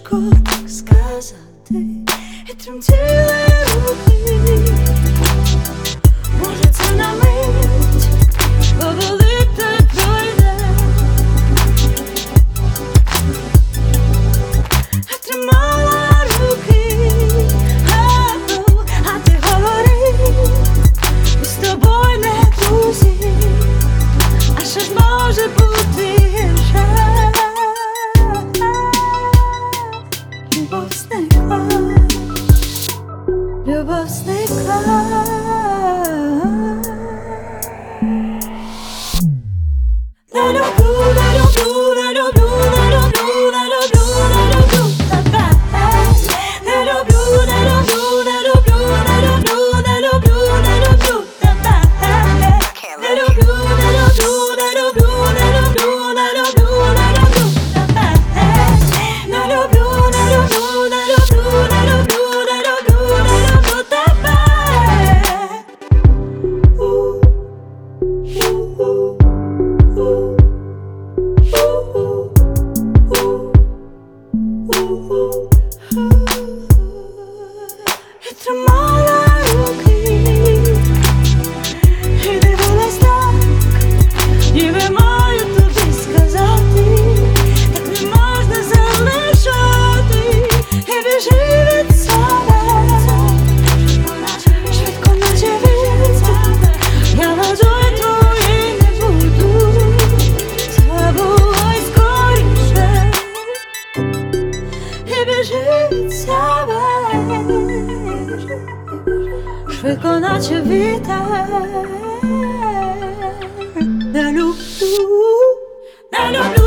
важко так сказати, і тремтіли руки. Може це на мить, повелик так пройде, а тримала руки, а ти говорив, ми з тобою не друзі, а що ж може бути гірше? Любов зникла, любов зникла. Не люблю, не люблю, не люблю, не люблю, не люблю, не люблю тебе. Не люблю, не люблю, не люблю, не люблю, не люблю, не люблю тебе. Не люблю, не люблю, не люблю, не люблю, не люблю, не люблю тебе. Не люблю, не люблю, не люблю, не люблю, не люблю, не люблю тебе. І тримала руки, і дивилась так, ніби маю тобі сказати, так не можна залишати, і біжи від себе, швидко наче вітер, я водою твої не буду, забувай скоріше, і біжи від себе, швидко наче вітер. Не люблю, не люблю.